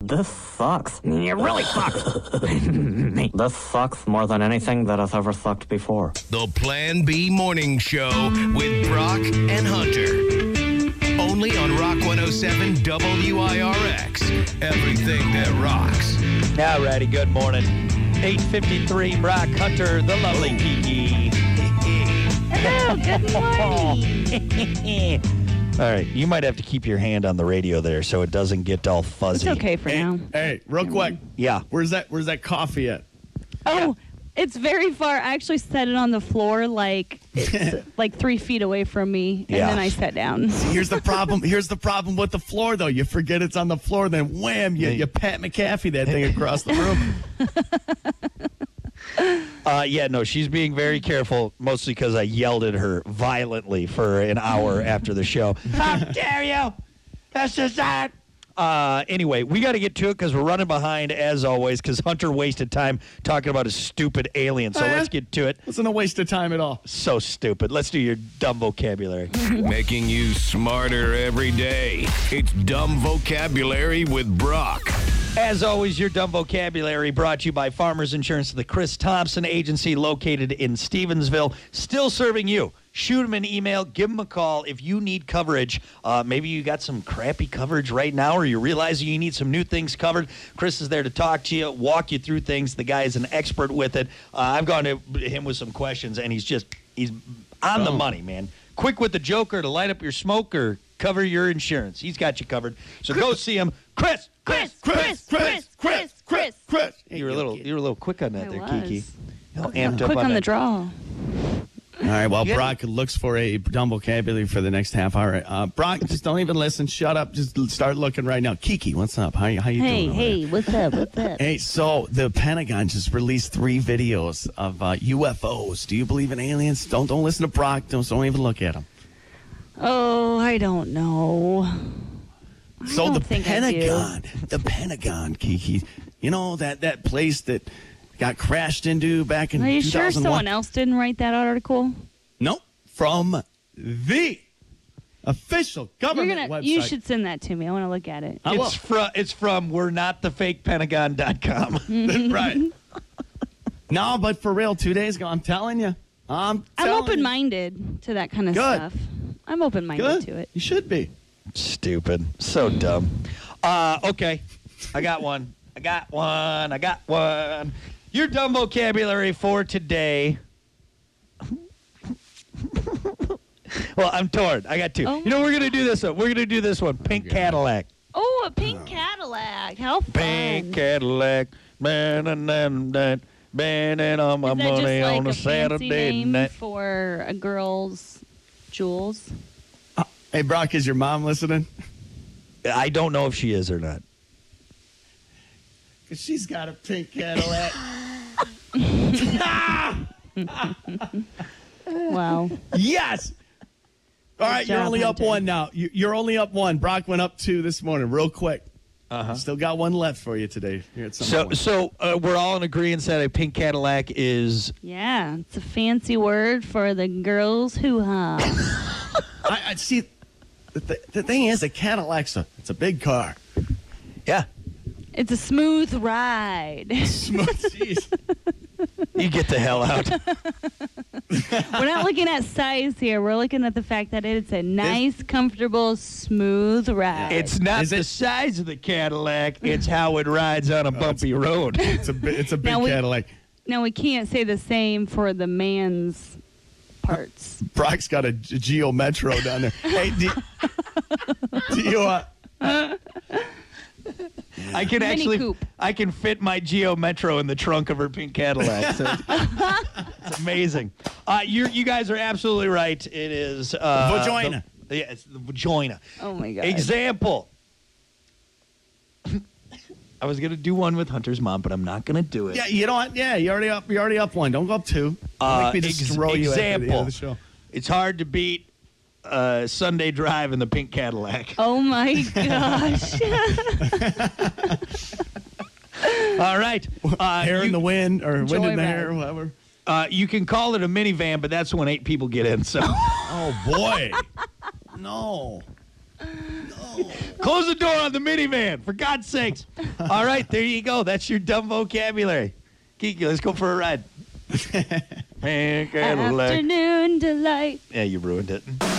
This sucks. You really sucks. This sucks more than anything that has ever sucked before. The Plan B Morning Show with Brock and Hunter. Only on Rock 107 WIRX. Everything that rocks. All righty, good morning. 8:53, Brock, Hunter, the lovely Kiki. Hello, good morning. All right, you might have to keep your hand on the radio there so it doesn't get all fuzzy. It's okay for now. Hey, real quick. Yeah. Where's that coffee at? Oh, it's very far. I actually set it on the floor like it's like 3 feet away from me, and then I sat down. Here's the problem. Here's the problem with the floor, though. You forget it's on the floor, then wham, you Pat McAfee that thing across the room. No, she's being very careful, mostly because I yelled at her violently for an hour after the show. How dare you? That's just that. Anyway, we got to get to it because we're running behind, as always, because Hunter wasted time talking about his stupid alien. So let's get to it. Wasn't a waste of time at all. So stupid. Let's do your dumb vocabulary. Making you smarter every day. It's Dumb Vocabulary with Brock. As always, your dumb vocabulary brought to you by Farmers Insurance, the Chris Thompson Agency located in Stevensville, still serving you. Shoot them an email, give them a call if you need coverage. Maybe you got some crappy coverage right now or you're realizing you need some new things covered. Chris is there to talk to you, walk you through things. The guy is an expert with it. I've gone to him with some questions, and he's on the money, man. Quick with the joker to light up your smoke or cover your insurance. He's got you covered. So go see him. Chris. You were a little quick on that I there, was. Kiki. Amped up Quick on that. the draw. All right, well, Brock looks for a dumb vocabulary for the next half hour. Brock, just don't even listen. Shut up. Just start looking right now. Kiki, what's up? How you doing? Hey, what's up? What's up? Hey, so the Pentagon just released 3 videos of UFOs. Do you believe in aliens? Don't listen to Brock. Don't even look at him. Oh, I don't know. So the think I the Pentagon, Kiki, you know that place that got crashed into back in 2001? Are you sure someone else didn't write that article? Nope, from the official government website. You should send that to me. I want to look at it. It's from we're not the fake Pentagon.com. Right. No, but for real, 2 days ago, I'm telling you. I'm open-minded to that kind of stuff. I'm open-minded to it. You should be. Stupid. So dumb. Okay. I got one. Your dumb vocabulary for today. Well, I'm torn. I got 2. Oh. You know, we're going to do this one. We're going to do this one. Pink Cadillac. Oh, a pink Cadillac. How fun. Pink Cadillac. Man, on my money like on a Saturday name night. For a girl's jewels? Hey, Brock, is your mom listening? I don't know if she is or not. Because she's got a pink Cadillac. Wow. Yes! All right, job, you're only up Hunter. 1 now. You're only up 1. Brock went up 2 this morning, real quick. Uh-huh. Still got 1 left for you today. Here at some So we're all in agreement that a pink Cadillac is... Yeah, it's a fancy word for the girls hoo-ha. I see. The thing is, a Cadillac's it's a big car. Yeah. It's a smooth ride. Jeez. You get the hell out. We're not looking at size here. We're looking at the fact that it's a nice, comfortable, smooth ride. It's not the size of the Cadillac. It's how it rides on a bumpy road. It's a big Now Cadillac. Now, we can't say the same for the man's parts. Brock's got a Geo Metro down there. Hey, do you I can Mini coupe. I can fit my Geo Metro in the trunk of her pink Cadillac. So it's amazing. You guys are absolutely right. It is vagina. It's the vagina. Oh, my God. Example. I was gonna do one with Hunter's mom, but I'm not gonna do it. Yeah, you don't. Yeah, you're already up 1. Don't go up 2. Make me just throw you at the end of the show. It's hard to beat Sunday drive in the pink Cadillac. Oh, my gosh. All right. Hair in the wind or wind in the hair, Joyride. whatever. You can call it a minivan, but that's when 8 people get in. So. Oh, boy. No. Close the door on the minivan, for God's sakes. All right, there you go. That's your dumb vocabulary. Kiki, let's go for a ride. Afternoon delight. Yeah, you ruined it.